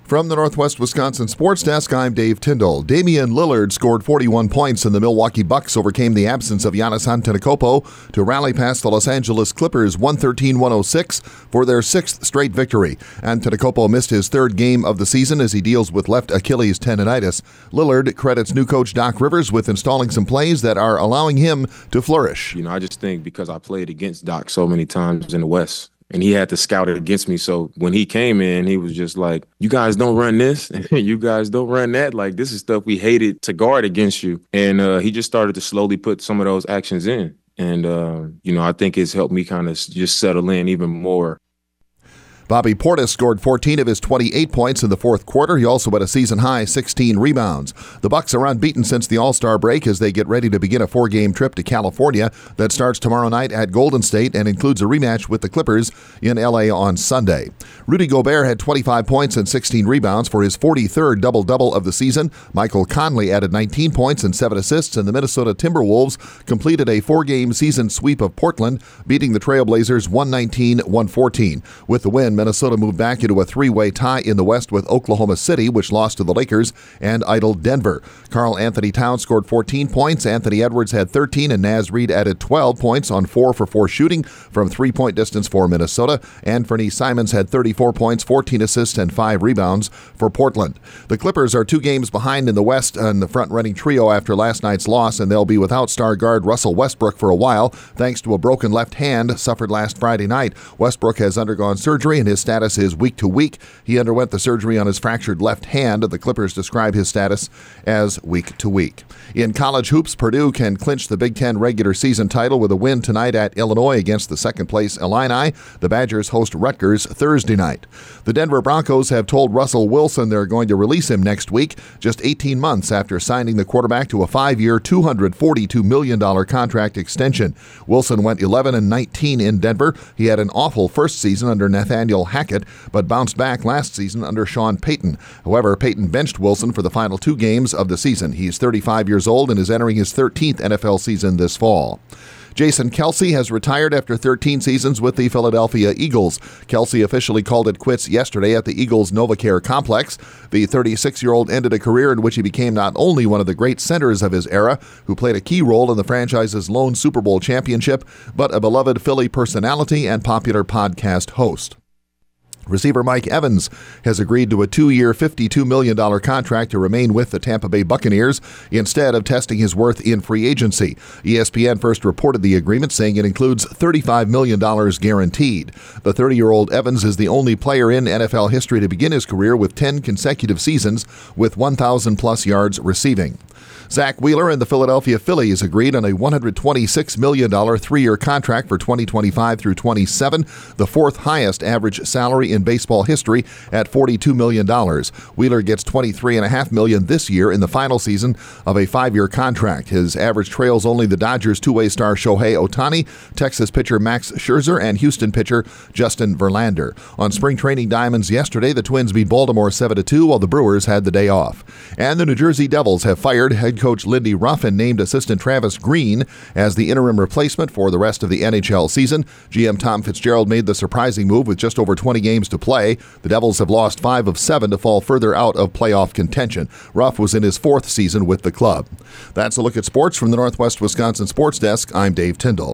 From the Northwest Wisconsin Sports Desk, I'm Dave Tyndall. Damian Lillard scored 41 points, and the Milwaukee Bucks overcame the absence of Giannis Antetokounmpo to rally past the Los Angeles Clippers 113-106 for their sixth straight victory. Antetokounmpo missed his third game of the season as he deals with left Achilles tendonitis. Lillard credits new coach Doc Rivers with installing some plays that are allowing him to flourish. I just think because I played against Doc so many times in the West, and he had to scout it against me. So when he came in, he was just like, you guys don't run this. You guys don't run that. Like, this is stuff we hated to guard against you. And he just started to slowly put some of those actions in. And, I think it's helped me kind of just settle in even more. Bobby Portis scored 14 of his 28 points in the fourth quarter. He also had a season-high 16 rebounds. The Bucks are unbeaten since the All-Star break as they get ready to begin a 4-game trip to California that starts tomorrow night at Golden State and includes a rematch with the Clippers in L.A. on Sunday. Rudy Gobert had 25 points and 16 rebounds for his 43rd double-double of the season. Michael Conley added 19 points and 7 assists, and the Minnesota Timberwolves completed a 4-game season sweep of Portland, beating the Trailblazers 119-114. With the win, Minnesota moved back into a 3-way tie in the West with Oklahoma City, which lost to the Lakers, and idled Denver. Karl Anthony Towns scored 14 points, Anthony Edwards had 13, and Naz Reid added 12 points on 4-for-4 shooting from three-point distance for Minnesota, and Fernie Simons had 34 points, 14 assists, and 5 rebounds for Portland. The Clippers are 2 games behind in the West on the front-running trio after last night's loss, and they'll be without star guard Russell Westbrook for a while, thanks to a broken left hand suffered last Friday night. Westbrook has undergone surgery, and his status is week to week. He underwent the surgery on his fractured left hand. The Clippers describe his status as week to week. In college hoops, Purdue can clinch the Big Ten regular season title with a win tonight at Illinois against the second-place Illini. The Badgers host Rutgers Thursday night. The Denver Broncos have told Russell Wilson they're going to release him next week, just 18 months after signing the quarterback to a 5-year, $242 million contract extension. Wilson went 11-19 in Denver. He had an awful first season under Nathaniel Hackett, but bounced back last season under Sean Payton. However, Payton benched Wilson for the final 2 games of the season. He's 35 years old and is entering his 13th NFL season this fall. Jason Kelce has retired after 13 seasons with the Philadelphia Eagles. Kelce officially called it quits yesterday at the Eagles' NovaCare complex. The 36-year-old ended a career in which he became not only one of the great centers of his era, who played a key role in the franchise's lone Super Bowl championship, but a beloved Philly personality and popular podcast host. Receiver Mike Evans has agreed to a 2-year, $52 million contract to remain with the Tampa Bay Buccaneers instead of testing his worth in free agency. ESPN first reported the agreement, saying it includes $35 million guaranteed. The 30-year-old Evans is the only player in NFL history to begin his career with 10 consecutive seasons with 1,000-plus yards receiving. Zach Wheeler and the Philadelphia Phillies agreed on a $126 million 3-year contract for 2025 through 27, the 4th highest average salary in baseball history at $42 million. Wheeler gets $23.5 million this year in the final season of a 5-year contract. His average trails only the Dodgers' 2-way star Shohei Ohtani, Texas pitcher Max Scherzer, and Houston pitcher Justin Verlander. On spring training diamonds yesterday, the Twins beat Baltimore 7-2 while the Brewers had the day off. And the New Jersey Devils have fired head coach Lindy Ruff and named assistant Travis Green as the interim replacement for the rest of the NHL season. GM Tom Fitzgerald made the surprising move with just over 20 games to play. The Devils have lost 5 of 7 to fall further out of playoff contention. Ruff was in his 4th season with the club. That's a look at sports from the Northwest Wisconsin Sports Desk. I'm Dave Tyndall.